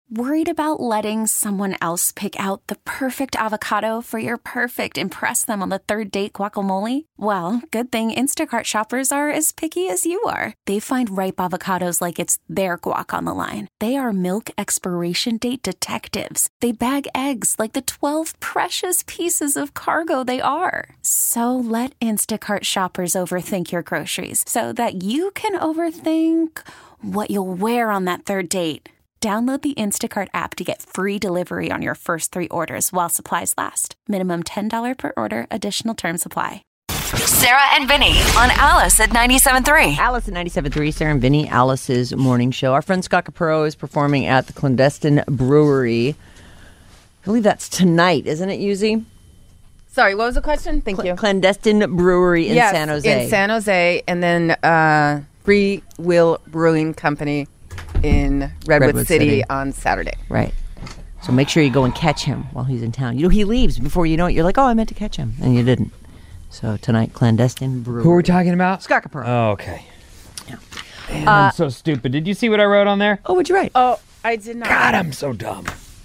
Worried about letting someone else pick out the perfect avocado for your perfect impress them on the third date guacamole? Well, good thing Instacart shoppers are as picky as you are. They find ripe avocados like it's their guac on the line. They are milk expiration date detectives. They bag eggs like the 12 precious pieces of cargo they are. So let Instacart shoppers overthink your groceries so that you can overthink what you'll wear on that third date. Download the Instacart app to get free delivery on your first 3 orders while supplies last. Minimum $10 per order. Additional terms apply. Sarah and Vinny on Alice at 97.3. Alice at 97.3, Sarah and Vinny, Alice's morning show. Our friend Scott Capurro is performing at the Clandestine Brewery. I believe that's tonight, isn't it, Yuzi? Sorry, what was the question? Thank you. Clandestine Brewery in San Jose. In San Jose, and then Free Will Brewing Company in Redwood City on Saturday. Right. So make sure you go and catch him while he's in town. You know, he leaves before you know it. You're like, oh, I meant to catch him. And you didn't. So tonight, Clandestine Brewery. Who are we talking about? Scott Capurro. Oh, okay. Yeah. Man, I'm so stupid. Did you see what I wrote on there? Oh, what'd you write? Oh, I did not. God, I'm so dumb.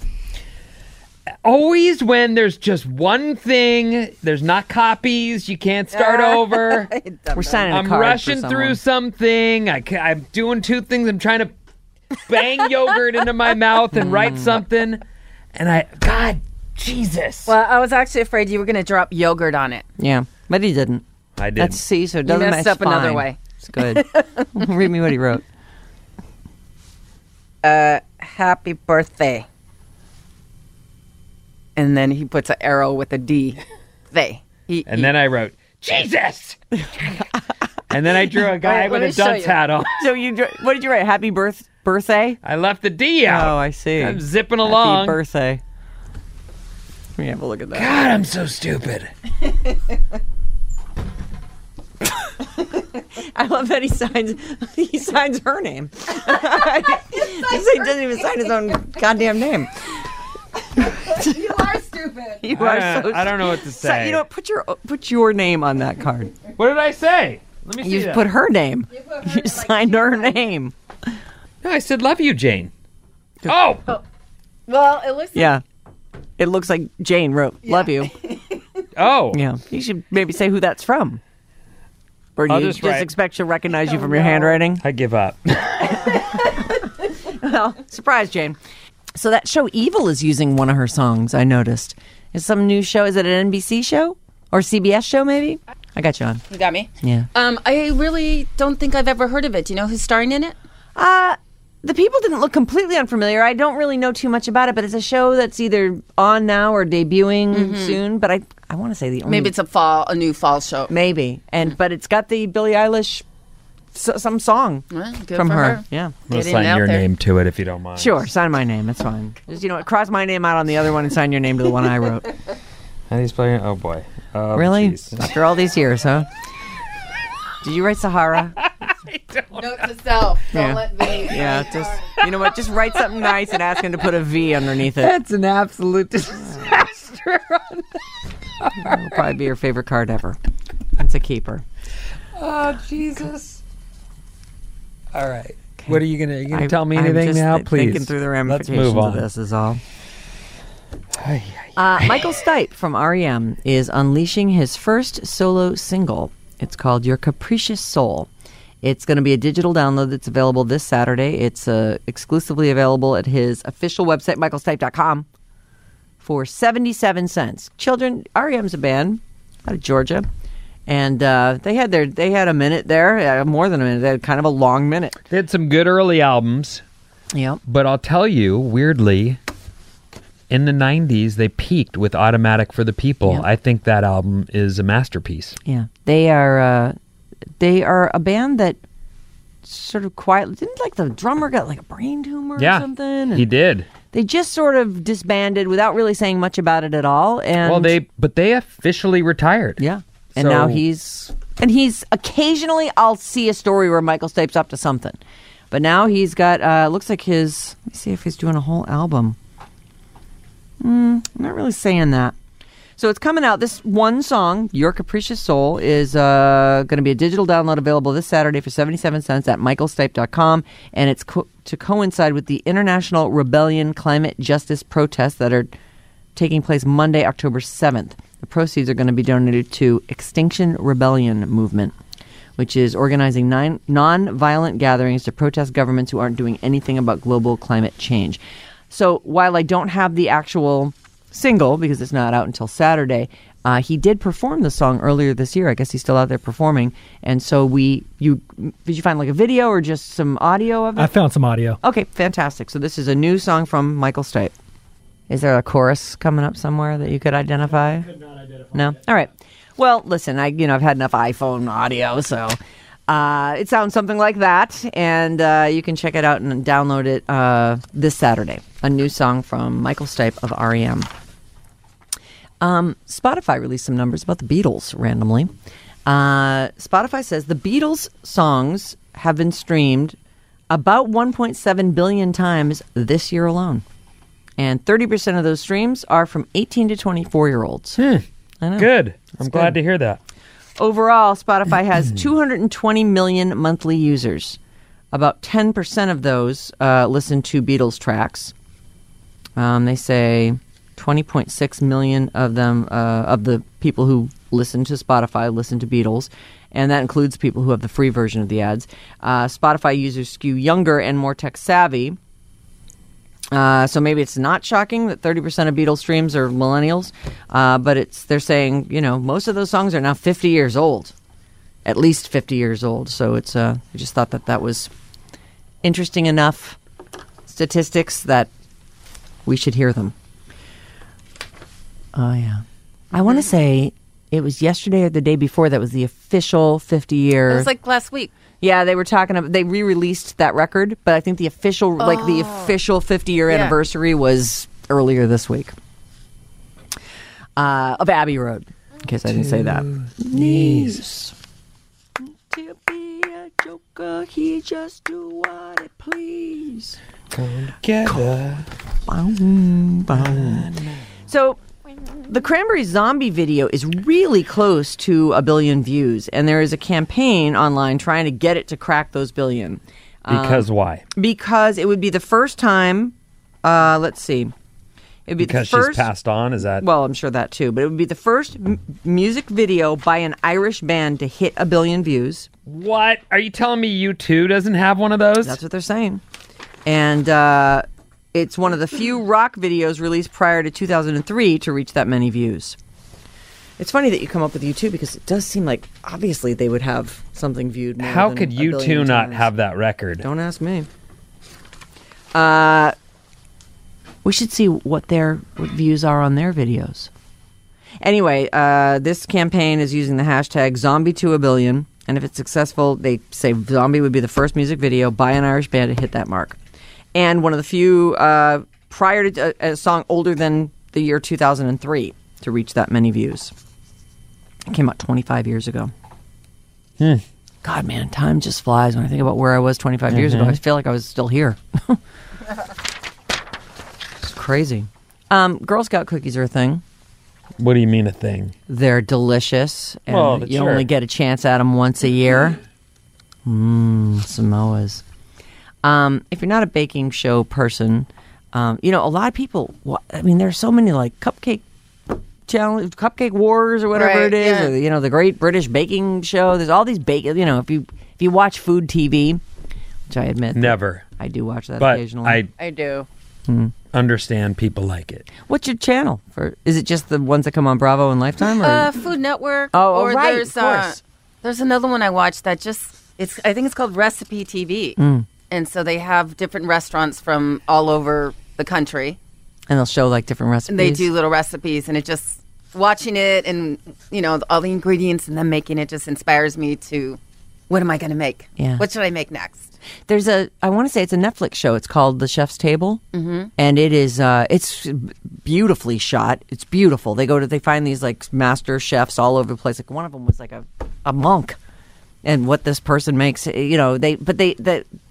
Always when there's just one thing, there's not copies, you can't start over. We're signing a I'm card rushing for through something. I'm doing 2 things. I'm trying to bang yogurt into my mouth and write something. And God, Jesus. Well, I was actually afraid you were going to drop yogurt on it. Yeah, but he didn't. I didn't. Let's see, so it doesn't You messed match up another fine. way. It's good. Read me what he wrote. Happy birthday. And then he puts an arrow with a D. Then I wrote, Jesus! And then I drew a guy with a dunce hat on. So what did you write? Happy birthday? I left the D out. Oh, I see. I'm zipping along. Happy birthday. Let me have a look at that. God, I'm so stupid. I love that he signs her name. He doesn't even sign his own goddamn name. You are stupid. You are so stupid. I don't know what to say. So, you know what? Put your name on that card. What did I say? Let me see You that. put her name. You signed her name. No, I said love you, Jane. Oh! Well, it looks like... Yeah. It looks like Jane wrote, love you. Oh. Yeah. You should maybe say who that's from. Or do I'll you just just write- expect she'll recognize you from your handwriting? I give up. Well, surprise, Jane. So that show Evil is using one of her songs, I noticed. Is some new show? Is it an NBC show? Or CBS show, maybe? I got you on. You got me? Yeah. I really don't think I've ever heard of it. Do you know who's starring in it? The people didn't look completely unfamiliar. I don't really know too much about it, but it's a show that's either on now or debuting soon. But I want to say the only... Maybe it's a new fall show. Maybe. But it's got the Billie Eilish some song Well, good from for her. Yeah. We'll Getting sign out your there. name to it if you don't mind. Sure, sign my name. It's fine. Just, cross my name out on the other one and sign your name to the one I wrote. How do you spell your... Oh, boy. Oh, Really? geez. After all these years, huh? Did you write Sahara? Note to self. Don't Yeah. let Vinny... Yeah, just, you know what? Just write something nice and ask him to put a V underneath it. That's an absolute disaster. It'll probably be your favorite card ever. It's a keeper. Oh, Jesus. All right. What are you going to tell me I'm anything just now, please? thinking through the Let's ramifications move on. of this is all. Michael Stipe from REM is unleashing his first solo single. It's called Your Capricious Soul. It's going to be a digital download that's available this Saturday. It's exclusively available at his official website, michaelstipe.com, for 77 cents. Children, REM's a band out of Georgia. And they had a minute there, more than a minute. They had kind of a long minute. They had some good early albums. Yep. But I'll tell you, weirdly, in the 90s, they peaked with Automatic for the People. Yeah. I think that album is a masterpiece. Yeah. They are a band that sort of quietly, didn't like the drummer got like a brain tumor or something? And he did. They just sort of disbanded without really saying much about it at all. And Well, they officially retired. Yeah. And So- now he's occasionally I'll see a story where Michael Stipe's up to something. But now he's got, looks like let me see if he's doing a whole album. I'm not really saying that. So it's coming out. This one song, Your Capricious Soul, is going to be a digital download available this Saturday for 77 cents at michaelstipe.com. And it's to coincide with the International Rebellion Climate Justice protests that are taking place Monday, October 7th. The proceeds are going to be donated to Extinction Rebellion Movement, which is organizing non-violent gatherings to protest governments who aren't doing anything about global climate change. So while I don't have the actual single, because it's not out until Saturday, he did perform the song earlier this year. I guess he's still out there performing. And so did you find like a video or just some audio of it? I found some audio. Okay, fantastic. So this is a new song from Michael Stipe. Is there a chorus coming up somewhere that you could identify? I could not identify. No? All right. Well, listen, I've had enough iPhone audio, so it sounds something like that, and you can check it out and download it this Saturday. A new song from Michael Stipe of REM. Spotify released some numbers about the Beatles randomly. Spotify says the Beatles songs have been streamed about 1.7 billion times this year alone. And 30% of those streams are from 18 to 24-year-olds. I know. Good. I'm good. glad to hear that. Overall, Spotify has 220 million monthly users. About 10% of those listen to Beatles tracks. They say 20.6 million of them, of the people who listen to Spotify, listen to Beatles. And that includes people who have the free version of the ads. Spotify users skew younger and more tech-savvy. So maybe it's not shocking that 30% of Beatles streams are millennials, but they're saying, most of those songs are now 50 years old, at least 50 years old. So I just thought that was interesting enough statistics that we should hear them. Oh, yeah. I want to say it was yesterday or the day before that was the official 50-year. It was like last week. Yeah, they were talking about, they re-released that record, but I think the official 50-year anniversary was earlier this week. Of Abbey Road, in case I didn't say that. Knees. To be a joker, he just do what it please. Together. So, the Cranberries Zombie video is really close to 1 billion views, and there is a campaign online trying to get it to crack those billion. Because why? Because it would be the first time, let's see. It would be because the first, she's passed on? Is that? Well, I'm sure that too, but it would be the first music video by an Irish band to hit 1 billion views. What? Are you telling me U2 doesn't have one of those? That's what they're saying. And it's one of the few rock videos released prior to 2003 to reach that many views. It's funny that you come up with U2 because it does seem like obviously they would have something viewed more How than could 1 billion U2 not times. have that record? Don't ask me. We should see what views are on their videos. Anyway, this campaign is using the hashtag Zombie2ABillion, and if it's successful, they say Zombie would be the first music video by an Irish band to hit that mark. And one of the few prior to a song older than the year 2003 to reach that many views. It came out 25 years ago. God, man, time just flies when I think about where I was 25 years ago. I feel like I was still here. It's crazy. Girl Scout cookies are a thing. What do you mean a thing? They're delicious, and Well, you sure. only get a chance at them once a year. Samoas. If you're not a baking show person, a lot of people, there's so many like cupcake challenge, cupcake wars or whatever Right, it is, yeah. or, the Great British Baking Show. There's all these if you watch food TV, which I admit. Never. I do watch that But occasionally. I do. understand people like it. What's your channel? Is it just the ones that come on Bravo and Lifetime? Or? Food Network. Oh, or right, there's, of course. There's another one I watched that I think it's called Recipe TV. And so they have different restaurants from all over the country. And they'll show like different recipes. And they do little recipes, and it just, watching it and, all the ingredients and them making it just inspires me to, what am I going to make? Yeah. What should I make next? There's I want to say it's a Netflix show. It's called The Chef's Table. And it is, it's beautifully shot. It's beautiful. They find these like master chefs all over the place. Like one of them was like a monk. And what this person makes, the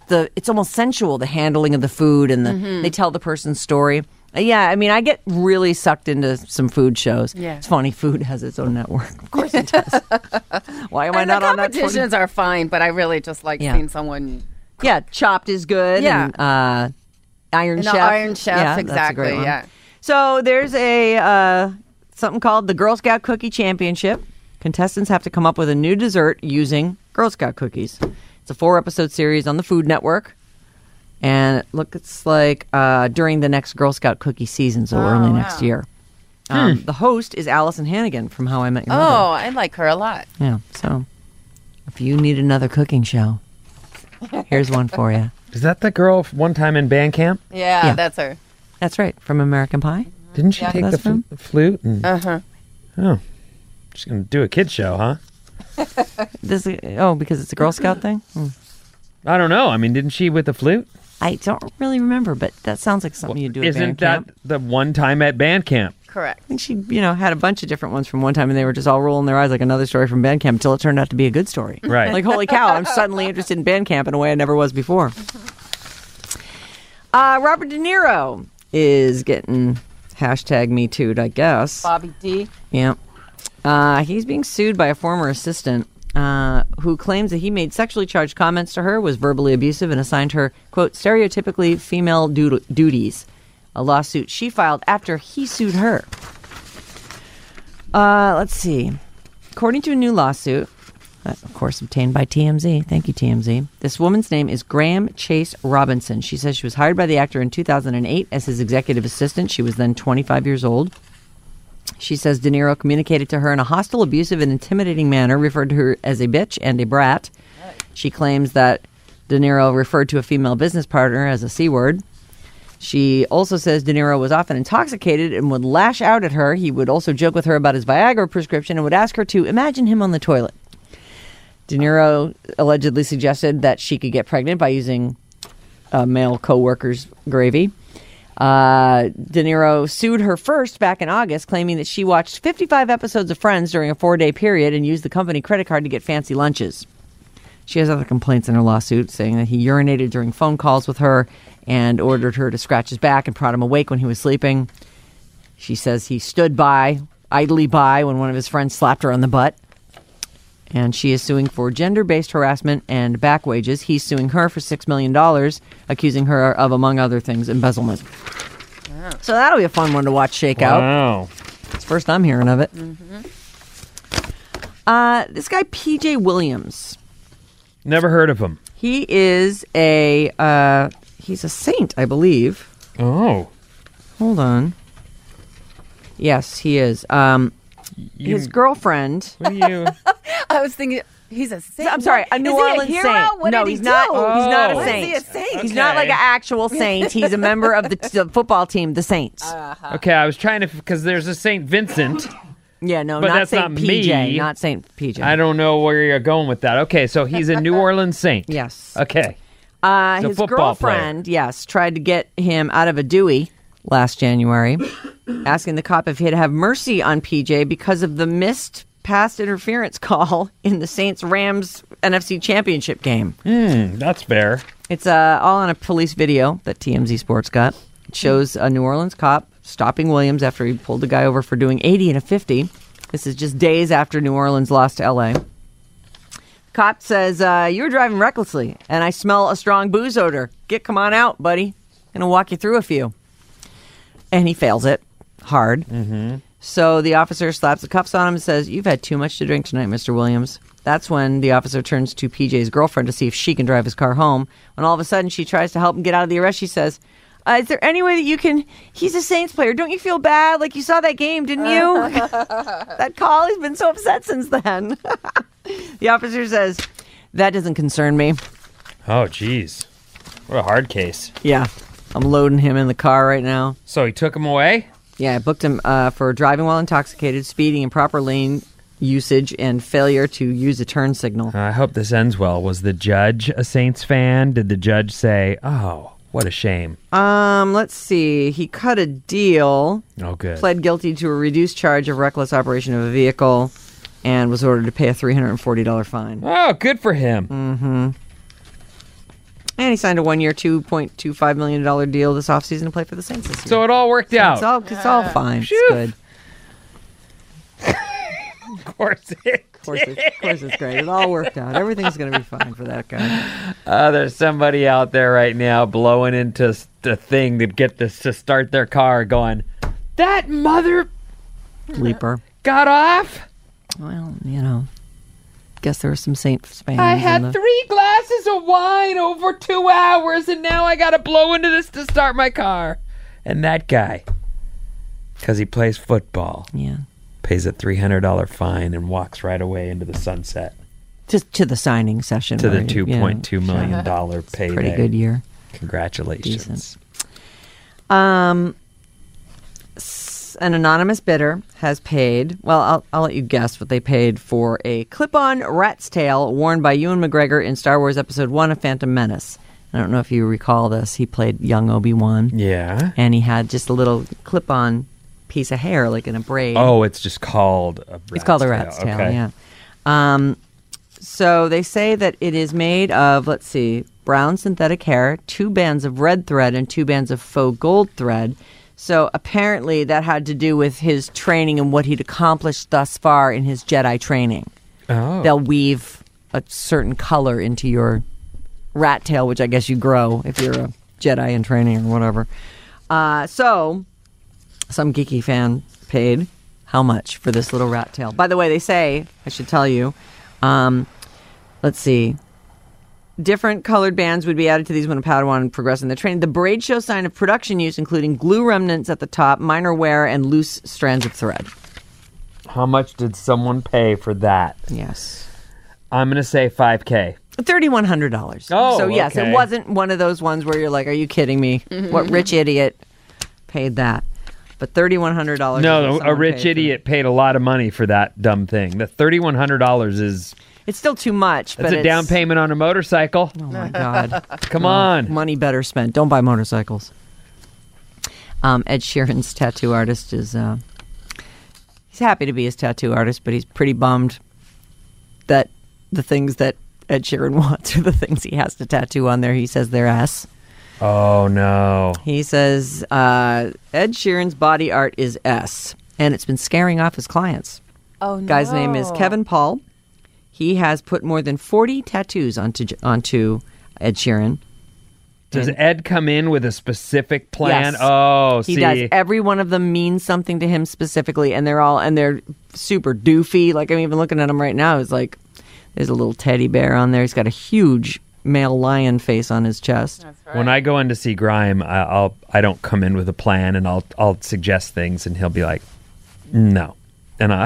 it's almost sensual, the handling of the food, and they tell the person's story. Yeah, I mean, I get really sucked into some food shows. Yeah. It's funny, food has its own network. Of course it does. Why am I not on that? Competitions are fine, but I really just like seeing someone. Yeah, Chopped is good. Yeah. And, Iron Chef. Iron Chef, Yeah, exactly. That's a great one. Yeah. So there's a something called the Girl Scout Cookie Championship. Contestants have to come up with a new dessert using Girl Scout cookies. It's a 4-episode series on the Food Network. And it's like during the next Girl Scout cookie season, so early next year. The host is Allison Hannigan from How I Met Your Mother. Oh, I like her a lot. Yeah, so if you need another cooking show, here's one for you. Is that the girl one time in band camp? Yeah, that's her. That's right, from American Pie. Didn't she take that's the flute? And, Uh-huh. Oh, she's going to do a kid show, huh? Because it's a Girl Scout thing? I don't know. I mean, didn't she with the flute? I don't really remember, but that sounds like something you do at Isn't band that camp. the one time at band camp? Correct. I think she, had a bunch of different ones from one time, and they were just all rolling their eyes like another story from band camp until it turned out to be a good story. Right. Like, holy cow, I'm suddenly interested in band camp in a way I never was before. Robert De Niro is getting #Me Too'd, I guess. Bobby D. Yeah. He's being sued by a former assistant who claims that he made sexually charged comments to her, was verbally abusive, and assigned her, quote, stereotypically female duties. A lawsuit she filed after he sued her. Let's see. According to a new lawsuit, of course obtained by TMZ, thank you TMZ, this woman's name is Graham Chase Robinson. She says she was hired by the actor in 2008 as his executive assistant. She was then 25 years old. She says De Niro communicated to her in a hostile, abusive, and intimidating manner, referred to her as a bitch and a brat. She claims that De Niro referred to a female business partner as a C word. She also says De Niro was often intoxicated and would lash out at her. He would also joke with her about his Viagra prescription and would ask her to imagine him on the toilet. De Niro allegedly suggested that she could get pregnant by using a male co-worker's gravy. De Niro sued her first back in August, claiming that she watched 55 episodes of Friends during a 4-day period and used the company credit card to get fancy lunches. She has other complaints in her lawsuit, saying that he urinated during phone calls with her and ordered her to scratch his back and prod him awake when he was sleeping. She says he stood idly by when one of his friends slapped her on the butt. And she is suing for gender-based harassment and back wages. He's suing her for $6 million, accusing her of, among other things, embezzlement. Wow. So that'll be a fun one to watch shake out. Wow. It's the first I'm hearing of it. Mm-hmm. This guy, PJ Williams. Never heard of him. He is he's a saint, I believe. Oh. Hold on. Yes, he is. His girlfriend. What are you? I was thinking he's a saint. I'm sorry, a New Orleans hero? saint. What No, did he's he not. do? He's not a Oh. saint. Is he a saint? He's not like an actual saint. He's a member of the football team, the Saints. Okay, I was trying to, because there's a St. Vincent. Yeah, no, But not that's Saint not PJ, me. not Saint PJ. I don't know where you're going with that. Okay, so he's a New Orleans Saint. Yes. Okay. His football girlfriend, yes, tried to get him out of a Dewey last January, asking the cop if he'd have mercy on PJ because of the missed pass interference call in the Saints-Rams NFC Championship game. That's fair. It's all on a police video that TMZ Sports got. It shows a New Orleans cop stopping Williams after he pulled the guy over for doing 80 and a 50. This is just days after New Orleans lost to L.A. Cop says, you were driving recklessly, and I smell a strong booze odor. Come on out, buddy. Gonna walk you through a few. And he fails it hard. Mm-hmm. So the officer slaps the cuffs on him and says, you've had too much to drink tonight, Mr. Williams. That's when the officer turns to PJ's girlfriend to see if she can drive his car home. When all of a sudden she tries to help him get out of the arrest, she says, is there any way that you can... He's a Saints player. Don't you feel bad? Like, you saw that game, didn't you? That call, he's been so upset since then. The officer says, that doesn't concern me. Oh, jeez. What a hard case. Yeah. I'm loading him in the car right now. So he took him away? Yeah, I booked him for driving while intoxicated, speeding, improper lane usage, and failure to use a turn signal. I hope this ends well. Was the judge a Saints fan? Did the judge say, oh, what a shame? Let's see. He cut a deal. Oh, good. Pled guilty to a reduced charge of reckless operation of a vehicle and was ordered to pay a $340 fine. Oh, good for him. And he signed a 1-year, $2.25 million deal this offseason to play for the Saints this year. So it all worked out. It's all fine. Phew. It's good. Of course it Of course it's great. It all worked out. Everything's going to be fine for that guy. There's somebody out there right now blowing into the thing to get this to start their car going, that mother Leaper. got off? Well, guess there were some Saints fans. I had 3 glasses of wine over 2 hours, and now I got to blow into this to start my car. And that guy, because he plays football, pays a $300 fine and walks right away into the sunset. Just to the signing session. To the $2.2 million payday. Pretty good year. Congratulations. Decent. An anonymous bidder has paid, well, I'll let you guess what they paid for a clip-on rat's tail worn by Ewan McGregor in Star Wars Episode 1 of Phantom Menace. I don't know if you recall this. He played young Obi-Wan. Yeah. And he had just a little clip-on piece of hair, like in a braid. Oh, it's just called a rat's tail. It's called a rat's tail, okay. yeah. So they say that it is made of, brown synthetic hair, 2 bands of red thread, and 2 bands of faux gold thread. So apparently that had to do with his training and what he'd accomplished thus far in his Jedi training. Oh. They'll weave a certain color into your rat tail, which I guess you grow if you're a Jedi in training or whatever. So some geeky fan paid how much for this little rat tail? By the way, they say, I should tell you, different colored bands would be added to these when a Padawan progressed in the training. The braid shows sign of production use, including glue remnants at the top, minor wear, and loose strands of thread. How much did someone pay for that? Yes. I'm going to say $5,000. $3,100. Oh, so yes, okay. It wasn't one of those ones where you're like, "Are you kidding me? What rich idiot paid that?" But $3,100. No, a rich idiot paid a lot of money for that dumb thing. The $3,100 is... It's still too much. That's a down payment on a motorcycle. Oh my God! Come on, money better spent. Don't buy motorcycles. Ed Sheeran's tattoo artist is. He's happy to be his tattoo artist, but he's pretty bummed that the things that Ed Sheeran wants are the things he has to tattoo on there. He says they're S. Oh no! He says Ed Sheeran's body art is S, and it's been scaring off his clients. Oh no! Guy's name is Kevin Paul. He has put more than 40 tattoos onto Ed Sheeran. Does Ed come in with a specific plan? Yes. Oh, he does. Every one of them means something to him specifically, and they're super doofy. Like, I'm even looking at him right now. It's like there's a little teddy bear on there. He's got a huge male lion face on his chest. That's right. When I go in to see Grime, I don't come in with a plan, and I'll suggest things, and he'll be like, "No," and I.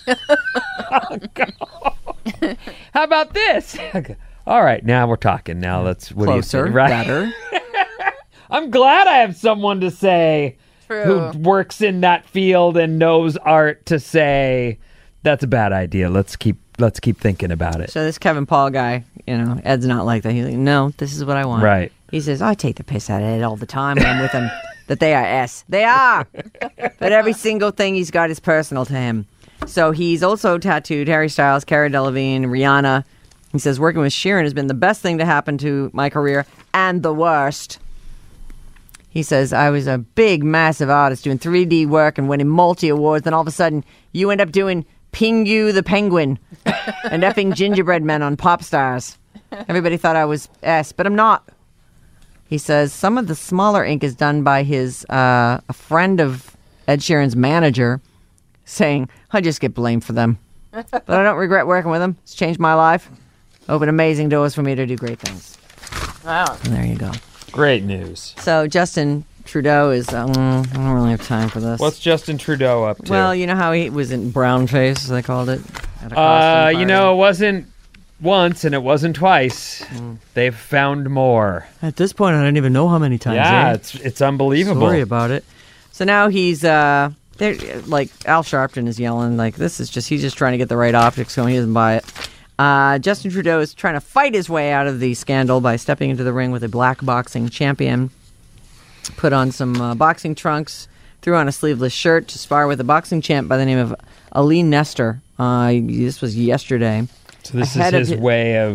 How about this? All right, now we're talking. Now let's Closer, better. I'm glad I have someone to say True. who works in that field and knows art to say that's a bad idea. Let's keep thinking about it. So this Kevin Paul guy, Ed's not like that. He's like, no, this is what I want. Right. He says, I take the piss out of Ed all the time when I'm with him. That they are S. They are. But every single thing he's got is personal to him. So he's also tattooed Harry Styles, Cara Delevingne, Rihanna. He says, working with Sheeran has been the best thing to happen to my career and the worst. He says, I was a big, massive artist doing 3D work and winning multi-awards. Then all of a sudden, you end up doing Pingu the Penguin and effing gingerbread men on Pop Stars. Everybody thought I was S, but I'm not. He says, some of the smaller ink is done by a friend of Ed Sheeran's manager, saying, I just get blamed for them. But I don't regret working with them. It's changed my life. Opened amazing doors for me to do great things. Wow. And there you go. Great news. So Justin Trudeau is, I don't really have time for this. What's Justin Trudeau up to? Well, you know how he was in brown face, they called it? At a costume party? It wasn't once and it wasn't twice. They've found more. At this point, I don't even know how many times. Yeah, it's unbelievable. Sorry about it. So now he's, like, Al Sharpton is yelling, like, he's just trying to get the right optics so he doesn't buy it. Justin Trudeau is trying to fight his way out of the scandal by stepping into the ring with a black boxing champion. Put on some boxing trunks, threw on a sleeveless shirt to spar with a boxing champ by the name of Ali Nestor. This was yesterday. So this is his way of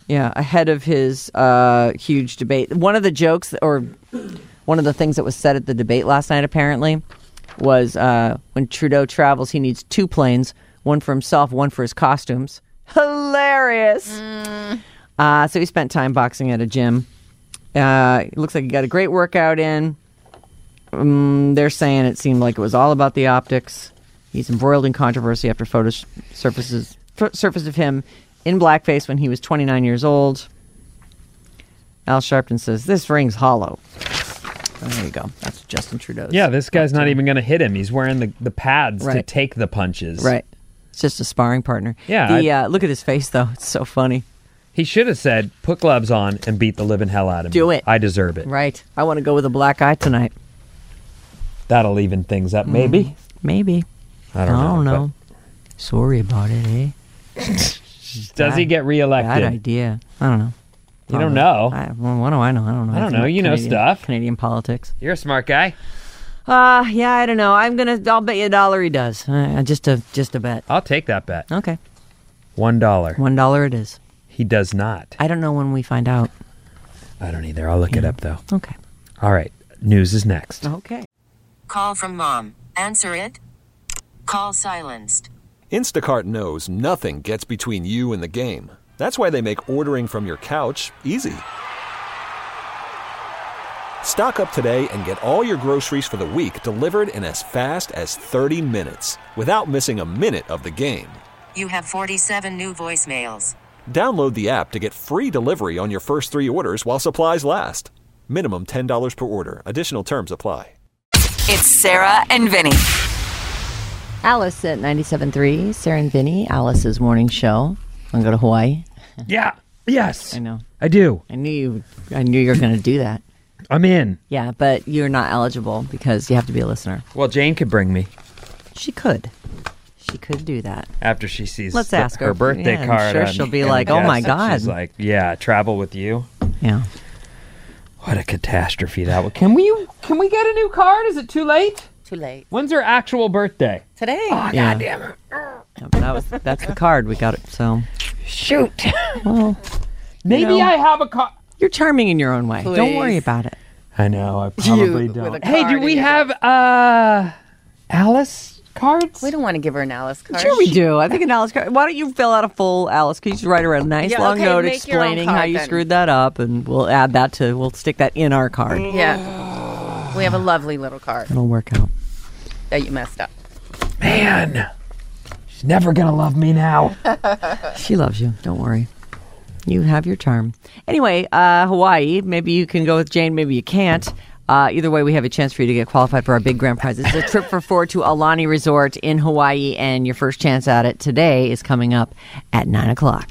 Yeah, ahead of his huge debate. One of the jokes, or one of the things that was said at the debate last night, apparently, was when Trudeau travels, he needs 2 planes, one for himself, one for his costumes. Hilarious. So he spent time boxing at a gym. It looks like he got a great workout in. They're saying it seemed like it was all about the optics. He's embroiled in controversy after photos surfaced of him in blackface when he was 29 years old. Al Sharpton says, this ring's hollow. Oh, there you go. That's Justin Trudeau's. Yeah, this guy's not even going to hit him. He's wearing the pads to take the punches. Right. It's just a sparring partner. Yeah. Look at his face, though. It's so funny. He should have said, put gloves on and beat the living hell out of me. Do it. I deserve it. Right. I want to go with a black eye tonight. That'll even things up, maybe. Maybe. I don't know. Sorry about it, eh? Does he get reelected? Bad idea. I don't know. You don't know. What do I know? I don't know. I don't know. You know stuff. Canadian politics. You're a smart guy. Yeah, I don't know. I'll bet you $1 he does. Just a bet. I'll take that bet. Okay. $1. $1 it is. He does not. I don't know when we find out. I don't either. I'll look it up, though. Okay. All right. News is next. Okay. Call from mom. Answer it. Call silenced. Instacart knows nothing gets between you and the game. That's why they make ordering from your couch easy. Stock up today and get all your groceries for the week delivered in as fast as 30 minutes without missing a minute of the game. You have 47 new voicemails. Download the app to get free delivery on your first 3 orders while supplies last. Minimum $10 per order. Additional terms apply. It's Sarah and Vinny. Alice at 97.3, Sarah and Vinny, Alice's morning show. Want to go to Hawaii? Yeah. Yes. I know. I do. I knew you were going to do that. I'm in. Yeah, but you're not eligible because you have to be a listener. Well, Jane could bring me. She could. She could do that. After she sees Let's ask her. birthday Yeah, card. I'm sure she'll be like, oh my God. She's like, yeah, travel with you. Yeah. What a catastrophe that would. Can we get a new card? Is it too late? Too late. When's her actual birthday? Today. Oh, Yeah. God damn it. Yeah, but that's the card. We got it. So Shoot. well, Maybe I have a card. you're charming in your own way. Don't Please. worry about it. I know. I probably You don't. with a Hey, card do in we your- have Alice cards? We don't want to give her an Alice card. Sure we do. I think an Alice card. Why don't you fill out a full Alice? Can you just write her a nice Yeah, long okay, note make your own explaining how card you then. screwed that up, and we'll add that we'll stick that in our card. Yeah. We have a lovely little card It'll work out. that you messed up. Man, she's never gonna love me now. She loves you. Don't worry. You have your charm. Anyway, Hawaii. Maybe you can go with Jane. Maybe you can't. Either way, we have a chance for you to get qualified for our big grand prize. It's a trip for 4 to Aulani Resort in Hawaii, and your first chance at it today is coming up at 9 o'clock.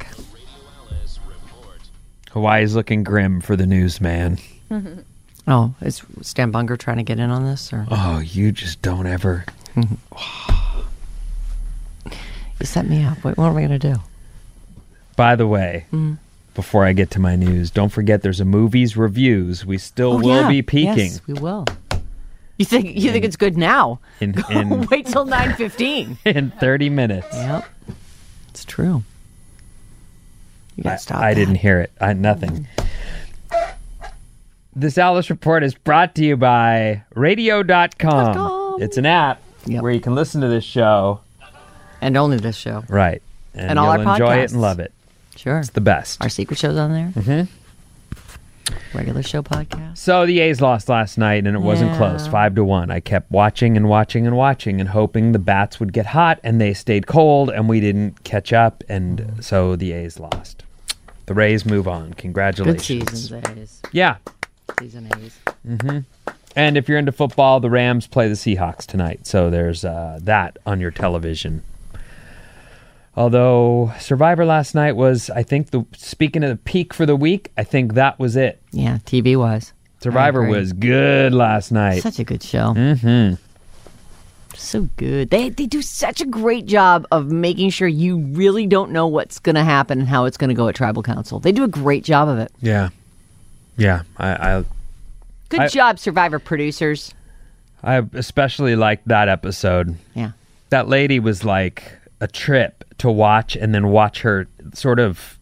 Hawaii's looking grim for the newsman. Oh, is Stan Bunger trying to get in on this? Or Oh, you just don't ever. you set me up. What am I going to do? By the way, before I get to my news, don't forget there's a movies reviews. We still will be peaking. Yes, we will. You think it's good now? in Wait till 9:15. in 30 minutes. Yep, it's true. You got to stop. I that. didn't hear it. Nothing. This Alice Report is brought to you by Radio.com. It's an app where you can listen to this show. And only this show. Right. And all you'll our enjoy it podcasts. and love it. Sure. It's the best. Our secret show's on there. Mm-hmm. Regular show podcast. So the A's lost last night, and it wasn't close, 5-1. I kept watching and watching and watching and hoping the bats would get hot, and they stayed cold, and we didn't catch up, and so the A's lost. The Rays move on. Good Congratulations. seasons, A's. Yeah. Season A's. And if you're into football, the Rams play the Seahawks tonight, so there's that on your television. Although Survivor last night was, I think, speaking of the peak for the week, I think that was it. Yeah, TV was. Survivor agree. was good last night. Such a good show. Mm-hmm. So good. They do such a great job of making sure you really don't know what's going to happen and how it's going to go at Tribal Council. They do a great job of it. Yeah. Yeah. Good job, Survivor producers. I especially liked that episode. Yeah. That lady was like a trip to watch and then watch her sort of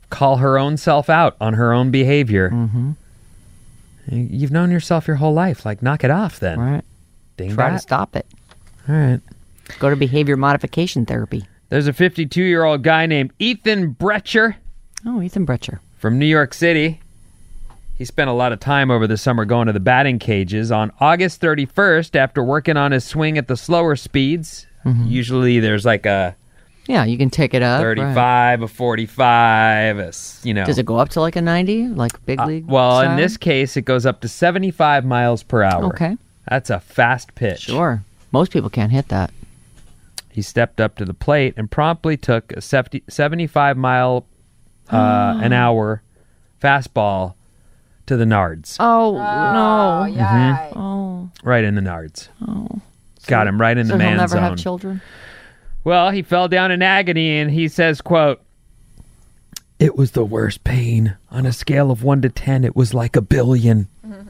call her own self out on her own behavior. Mm-hmm. You've known yourself your whole life. Like, knock it off then. Right. Try to stop it. All right. Go to behavior modification therapy. There's a 52-year-old guy named Ethan Brecher. Oh, Ethan Brecher. From New York City. He spent a lot of time over the summer going to the batting cages. On August 31st, after working on his swing at the slower speeds, usually there's like a... Yeah, you can take it up. 35, a 45, Does it go up to like a 90, like big league? Well, style? in this case, it goes up to 75 miles per hour. Okay. That's a fast pitch. Sure. Most people can't hit that. He stepped up to the plate and promptly took a 75 mile an hour fastball to the nards. Oh, no. Yeah. Oh. Right in the nards. Oh. Got him right in the So man he'll never zone. have children? Well, he fell down in agony, and he says, quote, "It was the worst pain. On a scale of 1 to 10, it was like a billion."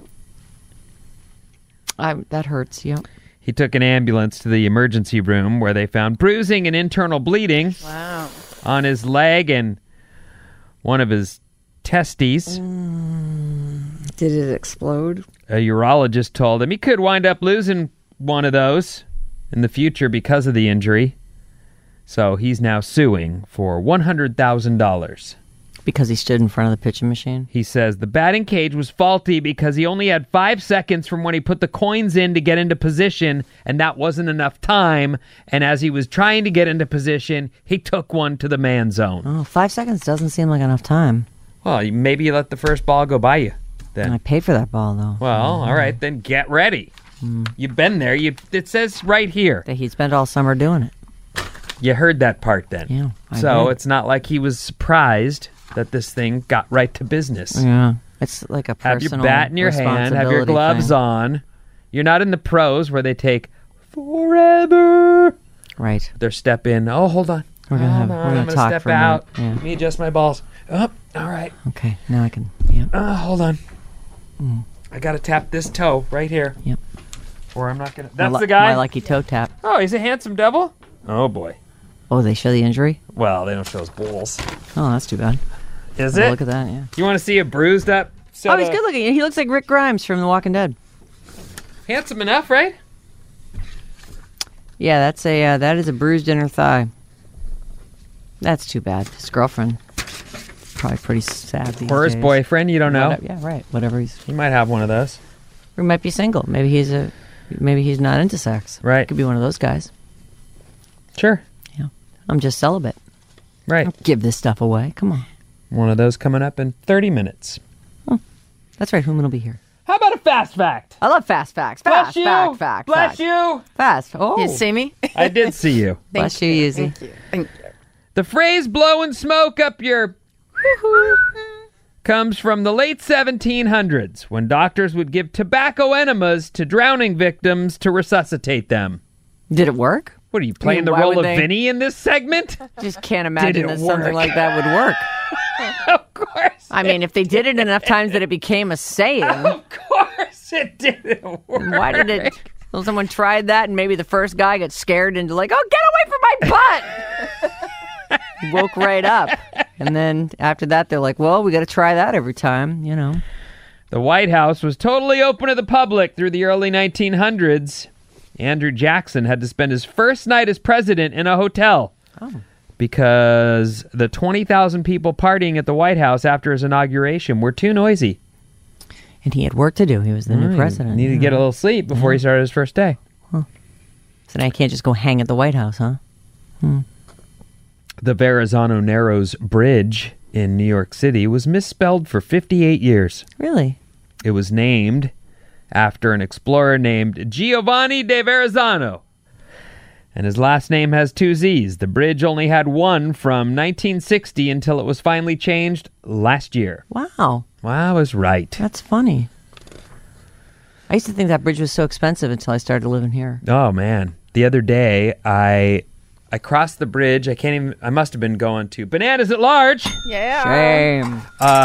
That hurts, yeah. He took an ambulance to the emergency room where they found bruising and internal bleeding on his leg and one of his testes. Did it explode? A urologist told him he could wind up losing one of those in the future because of the injury. So he's now suing for $100,000. Because he stood in front of the pitching machine? He says the batting cage was faulty because he only had 5 seconds from when he put the coins in to get into position, and that wasn't enough time. And as he was trying to get into position, he took one to the man zone. Oh, 5 seconds doesn't seem like enough time. Well, maybe you let the first ball go by you then. And I paid for that ball, though. Well, all right, then get ready. You've been there. It says right here. That he spent all summer doing it. You heard that part then. Yeah, I So did. it's not like he was surprised that this thing got right to business. Yeah. It's like a Have your personal bat in your hand, have your responsibility gloves thing. on. You're not in the pros where they take forever. Right. Their step in. Oh, hold on. We're gonna Hold have- on, we're gonna I'm gonna talk step for a minute. out. Yeah. Let me adjust my balls. Oh, all right. Okay, now I can, yeah. Hold on. I gotta tap this toe right here. Yep. Or I'm not gonna. That's the guy. My lucky toe tap. Oh, he's a handsome devil. Oh boy. Oh, they show the injury? Well, they don't show his balls. Oh, that's too bad. Is Oh, it? look at that, yeah. You want to see a bruised up? Oh, he's good looking. He looks like Rick Grimes from The Walking Dead. Handsome enough, right? Yeah, that is a bruised inner thigh. That's too bad. His girlfriend, probably pretty sad these Or his days. boyfriend, you don't know. Whatever, yeah, right. Whatever He might have one of those. He might be single. Maybe he's not into sex. Right. Could be one of those guys. Sure. Yeah. I'm just celibate. Right. Don't give this stuff away. Come on. One of those coming up in 30 minutes. That's right. Whom will be here? How about a fast fact? I love fast facts. Bless Fast you. fact, fact, Bless fact. you. Fast. Oh. You see me? I did see you. Bless you, Yuzi. Thank you. Thank you. The phrase blowing smoke up your comes from the late 1700s when doctors would give tobacco enemas to drowning victims to resuscitate them. Did it work? What are you playing the why role would of they- Vinny in this segment? Just can't imagine it that something work? like that would work. Of course. I mean, if they did it enough times that it became a saying, Of course it didn't work. why did it? Well, someone tried that, and maybe the first guy got scared into like, "Oh, get away from my butt!" Woke right up, and then after that, they're like, "Well, we got to try that every time," you know. The White House was totally open to the public through the early 1900s. Andrew Jackson had to spend his first night as president in a hotel because the 20,000 people partying at the White House after his inauguration were too noisy. And he had work to do. He was the new president. Needed to get a little sleep before he started his first day. So now you can't just go hang at the White House, huh? The Verrazano Narrows Bridge in New York City was misspelled for 58 years. Really? It was named after an explorer named Giovanni de Verrazano. And his last name has 2 Z's. The bridge only had one from 1960 until it was finally changed last year. Wow. Wow, I was right. That's funny. I used to think that bridge was so expensive until I started living here. Oh, man. The other day, I crossed the bridge. I must have been going to Bananas at Large. Yeah. Shame.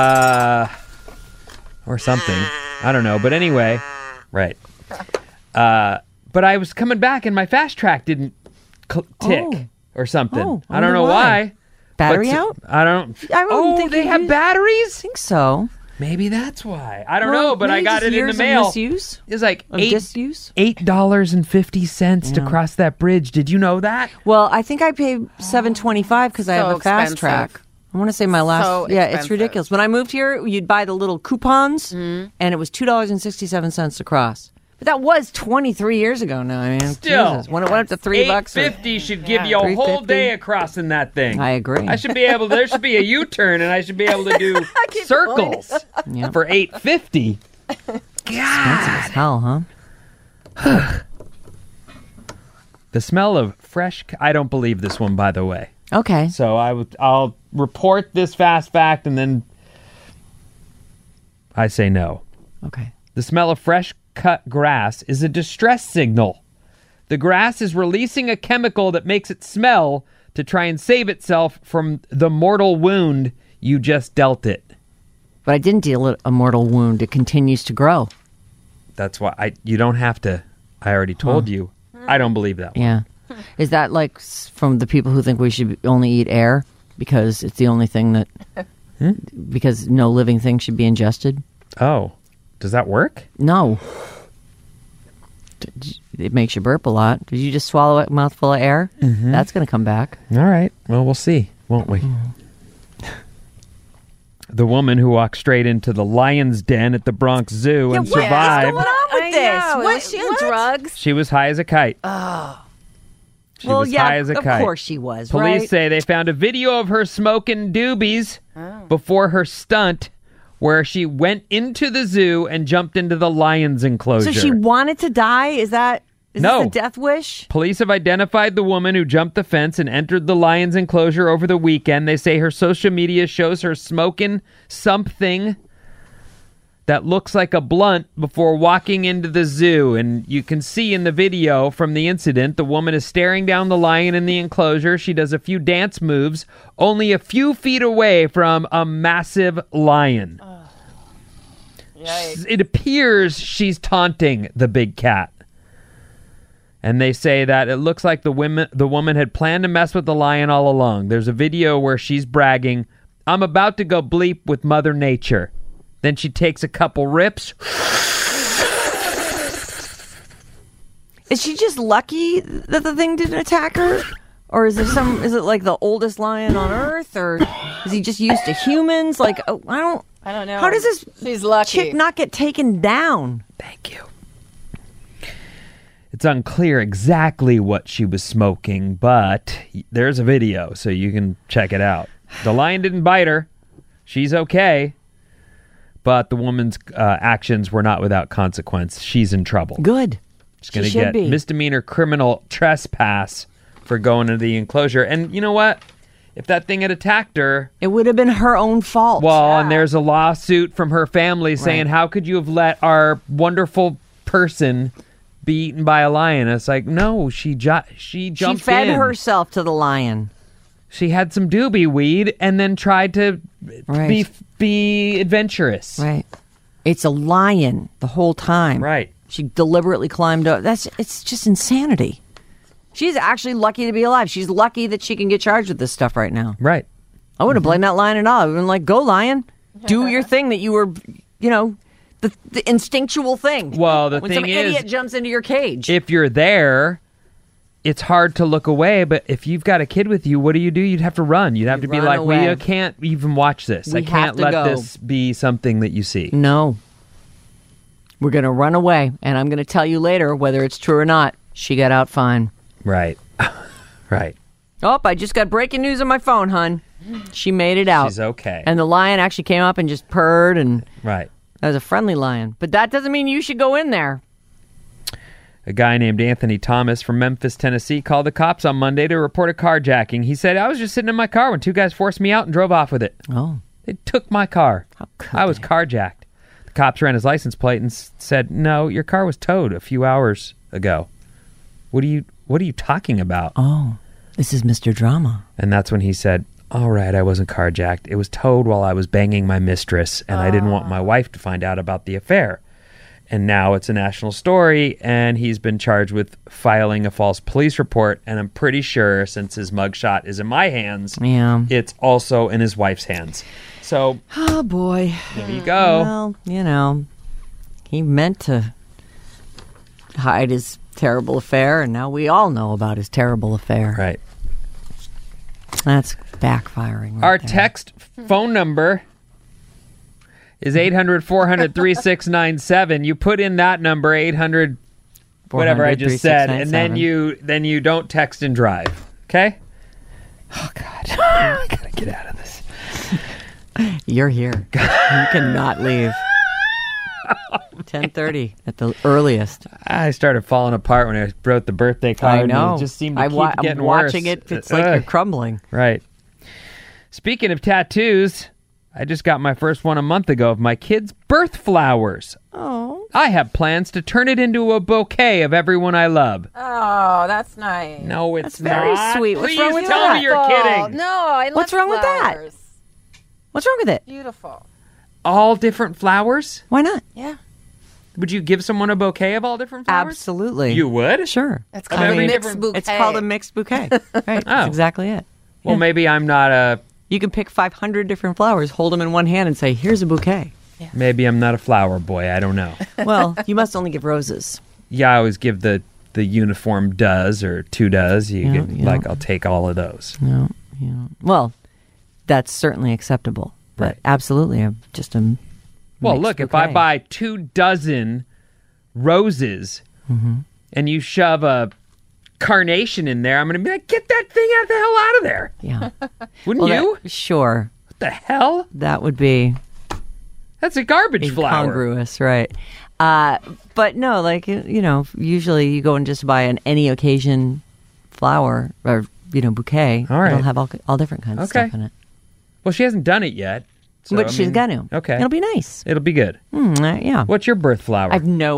Or something. I don't know. But anyway, right. But I was coming back and my fast track didn't tick or something. Oh, I I don't wonder know why. why. battery out? I don't think they have batteries? I think so. Maybe that's why. I don't know, but I got it in the mail. Misuse? It was like disuse? $8.50 to cross that bridge. Did you know that? Well, I think I paid $7.25 because I have a fast track. I want to say my last. It's ridiculous. When I moved here, you'd buy the little coupons, and it was $2.67 to cross. But that was 23 years ago now. I mean, still, Jesus. When it went up to $3, $8.50 should give you a whole day of crossing that thing. I agree. I should be able. There should be a U-turn, and I should be able to do circles for $8.50. God, expensive as hell, huh? The smell of fresh. I don't believe this one, by the way. Okay. So I'll report this fast fact, and then I say no. Okay. The smell of fresh cut grass is a distress signal. The grass is releasing a chemical that makes it smell to try and save itself from the mortal wound you just dealt it. But I didn't deal it a mortal wound. It continues to grow. That's why you don't have to. I already told you. I don't believe that one. Yeah. Is that like from the people who think we should only eat air because it's the only thing that... Because no living thing should be ingested? Oh. Does that work? No. It makes you burp a lot. Did you just swallow a mouthful of air? Mm-hmm. That's going to come back. All right. Well, we'll see, won't we? The woman who walked straight into the lion's den at the Bronx Zoo and survived. What's going on with this? Was she on drugs? She was high as a kite. Oh. She was high as a kite. Of course she was, Police say they found a video of her smoking doobies before her stunt, where she went into the zoo and jumped into the lion's enclosure. So she wanted to die? Is this a death wish? Police have identified the woman who jumped the fence and entered the lion's enclosure over the weekend. They say her social media shows her smoking something that looks like a blunt before walking into the zoo. And you can see in the video from the incident, the woman is staring down the lion in the enclosure. She does a few dance moves only a few feet away from a massive lion. It appears she's taunting the big cat. And they say that it looks like the woman had planned to mess with the lion all along. There's a video where she's bragging, "I'm about to go bleep with Mother Nature." Then she takes a couple rips. Is she just lucky that the thing didn't attack her? Or is it like the oldest lion on Earth? Or is he just used to humans? Like, I don't know. How does She's lucky. chick not get taken down? Thank you. It's unclear exactly what she was smoking, but there's a video, so you can check it out. The lion didn't bite her. She's okay. But the woman's actions were not without consequence. She's in trouble. Good. She's going to get misdemeanor criminal trespass for going into the enclosure. And you know what? If that thing had attacked her... It would have been her own fault. Well, and there's a lawsuit from her family saying, how could you have let our wonderful person be eaten by a lion? And it's like, no, she jumped in. She fed herself to the lion. She had some doobie weed and then tried to be adventurous. Right. It's a lion the whole time. Right. She deliberately climbed up. It's just insanity. She's actually lucky to be alive. She's lucky that she can get charged with this stuff right now. Right. I wouldn't have blamed that lion at all. I would have been like, go, lion. Do your thing that you were, the instinctual thing. Well, when some idiot jumps into your cage. If you're there, it's hard to look away. But if you've got a kid with you, what do? You'd have to run. You'd have to be like, we can't even watch this. I can't let this be something that you see. No. We're going to run away. And I'm going to tell you later whether it's true or not. She got out fine. Right. Right. Oh, I just got breaking news on my phone, hon. She made it out. She's okay. And the lion actually came up and just purred. And right. That was a friendly lion. But that doesn't mean you should go in there. A guy named Anthony Thomas from Memphis, Tennessee, called the cops on Monday to report a carjacking. He said, I was just sitting in my car when two guys forced me out and drove off with it. Oh. They took my car. How could I was carjacked. The cops ran his license plate and said, no, your car was towed a few hours ago. What are you talking about? Oh, this is Mr. Drama. And that's when he said, all right, I wasn't carjacked. It was towed while I was banging my mistress, and I didn't want my wife to find out about the affair. And now it's a national story, and he's been charged with filing a false police report. And I'm pretty sure, since his mugshot is in my hands, it's also in his wife's hands. So, oh boy, there you go. Well, he meant to hide his terrible affair, and now we all know about his terrible affair. Right. That's backfiring. Right Our there. text phone number is 800-400-3697. You put in that number, 800, whatever I just said, and then you don't text and drive. Okay? Oh, God. I got to get out of this. You're here. You cannot leave. 10:30 at the earliest. I started falling apart when I wrote the birthday card. I know. And it just seemed to keep getting I'm worse. watching it. It's like you're crumbling. Right. Speaking of tattoos, I just got my first one a month ago of my kid's birth flowers. Oh. I have plans to turn it into a bouquet of everyone I love. Oh, that's nice. No, it's That's very not. sweet. What's Please wrong with tell that? me you're kidding. No, I love What's wrong with that? flowers. What's wrong with it? Beautiful. All different flowers? Why not? Yeah. Would you give someone a bouquet of all different flowers? Absolutely. You would? Sure. It's Of called a every mixed different- bouquet. It's called a mixed bouquet. Right. That's exactly it. Well, maybe I'm not a You can pick 500 different flowers, hold them in one hand, and say, "Here's a bouquet." flower boy. I don't know. Well, you must only give roses. Yeah, I always give the uniform does or 2 does. I'll take all of those. No. Well, that's certainly acceptable. But Right. absolutely, I'm just a Well, mixed look, if I bouquet. buy 2 dozen roses and you shove a carnation in there, I'm going to be like, get that thing out the hell out of there. Yeah. Wouldn't you? Sure. What the hell? That would be That's a garbage flower. incongruous, right? But no, usually you go and just buy an any occasion flower or bouquet. All right. It'll have all different kinds of stuff in it. Well, she hasn't done it yet. So, But she's going to. Okay. It'll be nice. It'll be good. Yeah. What's your birth flower?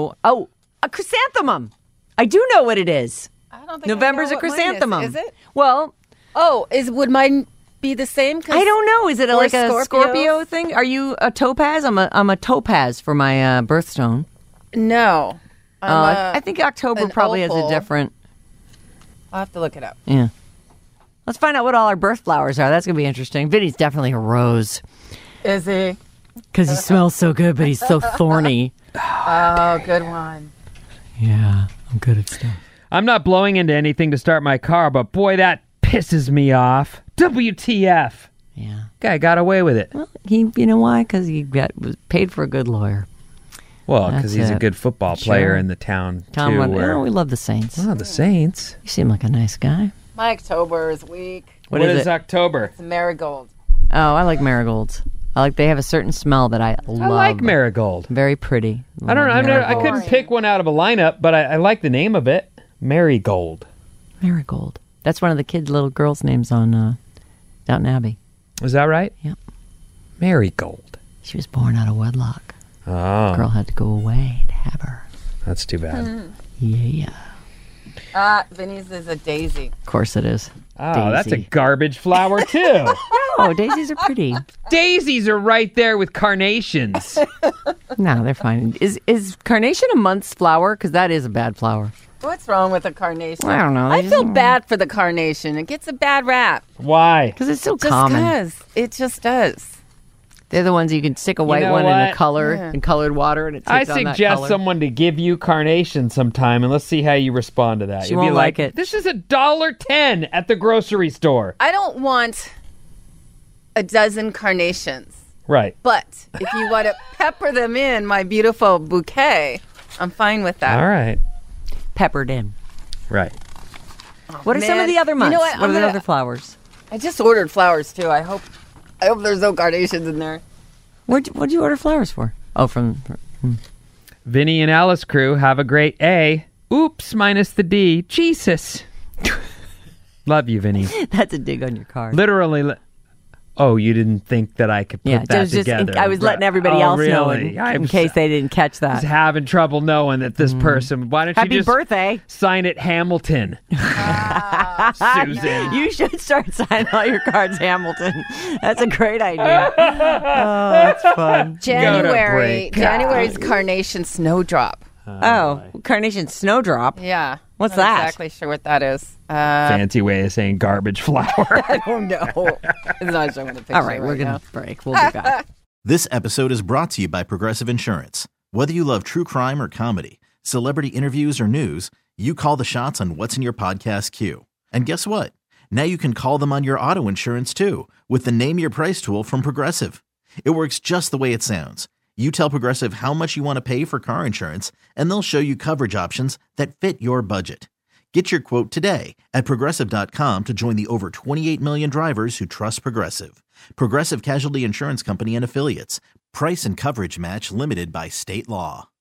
A chrysanthemum. I do know what it is. I don't think November's I a know what mine chrysanthemum. Is it? Well, Would mine be the same? I don't know. Is it Or like a Scorpios? Scorpio thing? Are you a topaz? I'm a topaz for my birthstone. No. I think October an probably has opal. a different. I'll have to look it up. Yeah. Let's find out what all our birth flowers are. That's going to be interesting. Vinny's definitely a rose. Is he? Because he smells so good, but he's so thorny. Oh, good one. Yeah, I'm good at stuff. I'm not blowing into anything to start my car, but boy, that pisses me off. WTF. Yeah. Guy got away with it. Well, you know why? Because he was paid for a good lawyer. Well, because That's he's a it. good football player Sure. in the town, Tom, too. we love the Saints. Oh, the Saints. You seem like a nice guy. My October is weak. What What is is it? October? It's marigold. Oh, I like marigolds. They have a certain smell that I love. I like marigold. Very pretty. I don't know. I couldn't Boring. pick one out of a lineup, but I like the name of it. Marigold. Marigold. That's one of the little girls' names on Downton Abbey. Is that right? Yep. Marigold. She was born out of wedlock. Oh, Girl had to go away to have her. that's too bad. Yeah. Vinny's is a daisy. Of course it is. Oh, that's a Daisy. garbage flower, too. Oh, daisies are pretty. Daisies are right there with carnations. No, they're fine. Is carnation a month's flower? Because that is a bad flower. What's wrong with the carnation? I don't know. I feel bad for the carnation. It gets a bad rap. Why? Because it's so Just common. does. It just does. They're the ones you can stick a white know one in a what? color Yeah. in colored water, and it I takes on that suggest color. someone to give you carnations sometime, and let's see how you respond to that. She You'll be won't like it. This is $1.10 at the grocery store. I don't want a dozen carnations. Right. But if you want to pepper them in my beautiful bouquet, I'm fine with that. All right. Peppered in. Right. What are some of man. the other You months? know what? What I'm are the gonna- other flowers? I just ordered flowers too. I hope there's no carnations in there. What'd you order flowers for? Oh, from Vinny and Alice crew, have a great A. Oops, minus the D. Jesus. Love you, Vinny. that's a dig on your card. Literally. Oh, you didn't think that I could put that together? I was letting everybody else know in case they didn't catch that. I was having trouble knowing that this person. Why don't Happy you just birthday. sign it Hamilton? Susan. You should start signing all your cards Hamilton. That's a great idea. Oh, that's fun. January's Carnation Snowdrop. Carnation Snowdrop. Yeah. What's Not that? exactly sure what that is. Fancy way of saying garbage flower. I don't know. It's not showing the picture. All right, we're going to break. We'll be back. This episode is brought to you by Progressive Insurance. Whether you love true crime or comedy, celebrity interviews or news, you call the shots on what's in your podcast queue. And guess what? Now you can call them on your auto insurance too with the Name Your Price tool from Progressive. It works just the way it sounds. You tell Progressive how much you want to pay for car insurance, and they'll show you coverage options that fit your budget. Get your quote today at Progressive.com to join the over 28 million drivers who trust Progressive. Progressive Casualty Insurance Company and Affiliates. Price and coverage match limited by state law.